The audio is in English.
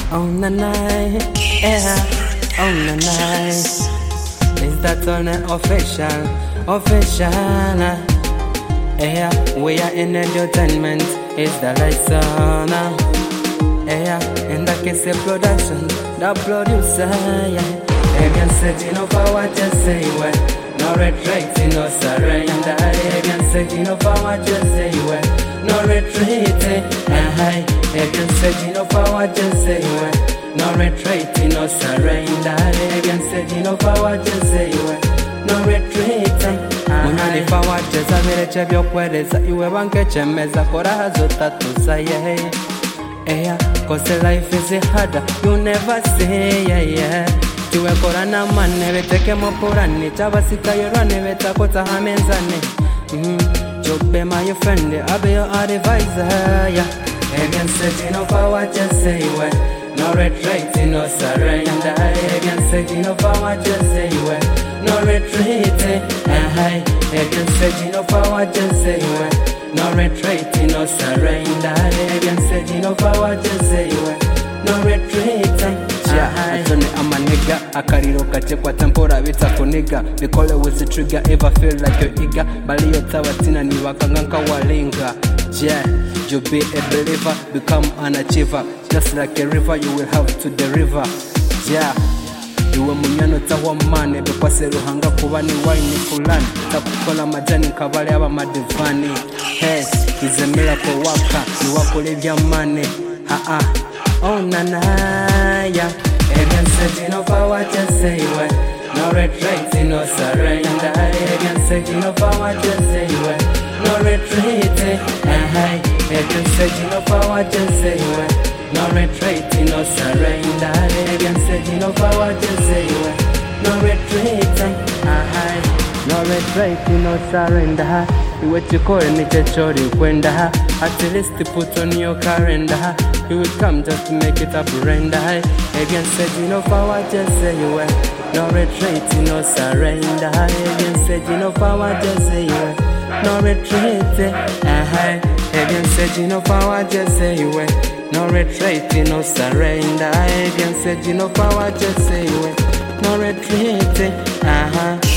On the night, yeah, on the night. Is that on an official? Yeah, we are in entertainment. Is the lights on? Yeah, in the case of production, the producer, yeah. Again, setting up our just say well. No retreat, no surrender. Again, setting up our just say well. No retreat, again, setting up our just say well. No retreat, no surrender. Again, setting up our just say well. No retreat. Munani power just a minute of your queries. You have one catch a meza for a hazota to say, yeah, cause the life is harder. You never say, yeah. Tuwe korana mane Teke mopurani Chabasika yorane Veta kota hamenzane Jobe my friend I be your advisor, yeah. Again setting up our just say well. No retreat, no surrender. Again setting up our just say well. No retreat, again setting up our just say well. No retreat, no surrender. Again setting up our just say well. No retreat. Atone ama nigga akariro katekwa tempora bita kuniga bikole with the trigger ever feel like you're eager bali yotawatina ni wakanganka walinga. Yeah, you be a believer, become an achiever. Just like a river you will have to the river. Yeah, iwe munyano tawa mane bekwase ruhanga kuba ni wine fulani takukola majani kabale aba madivani. Hey, is a miracle worker ni wakole vya mane. Oh na yeah. Again setting up our just say well. No retreat, no surrender. Again setting up our just say well. No retreat, again setting up our just say well. No retreat, no surrender. Again setting up our just say well. No retreat, no retreat, no surrender. You what you call me chori kwenda. At least put on your calendar. You will come just to make it up render. Again setting up our just say well. No retreat, no surrender. Again setting up our just say well. No retreat, again setting up our just say well. No retreat, no surrender. Again setting up our just say well. No retreat,